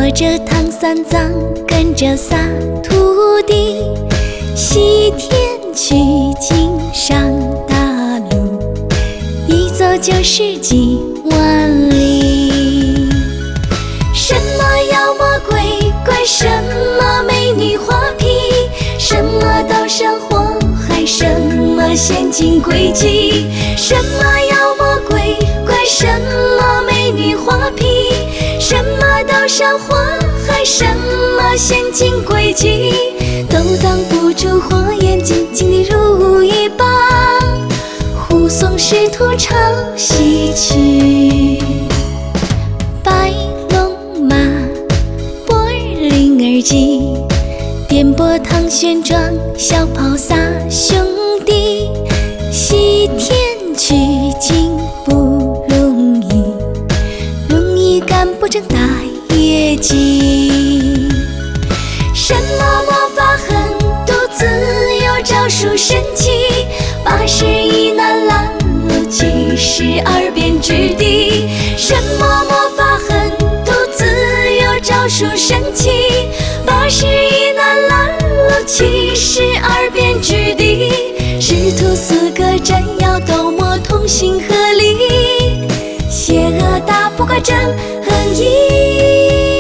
着唐三藏，跟着仨徒弟，西天取经上大路，一走就是几万里。什么妖魔鬼怪，什么美女花瓶，什么刀山火海，什么陷阱诡计，什么妖魔鬼怪，什么美女花瓶，什么刀山火海，什么陷阱诡计，都挡不住火眼金睛的如意棒，护送师徒唱西曲。白龙马，波儿铃儿急，颠簸唐玄奘，小跑仨兄弟，西天取经不容易，容易干不成大业绩。什么魔法狠毒自有招数神奇，81难拦路72变之地。什么魔法狠毒自有招数神奇，81难拦路72变之地。师徒4个斩妖斗魔同心合力，邪恶打不过真横意。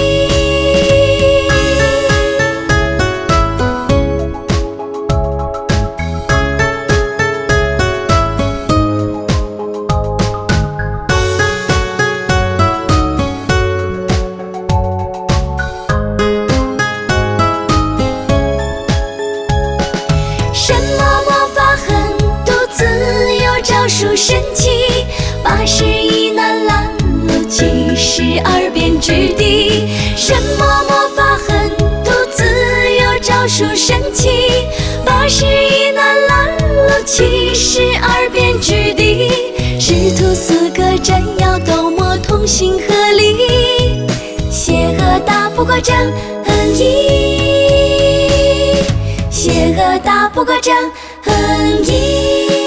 什么魔法狠毒自有招数神奇，81难拦路72变之地。什么魔法狠毒自有招数神奇，81难拦路72变之地。师徒4个斩妖斗魔同心合力，邪恶打不过真横意，邪恶打不过真横意。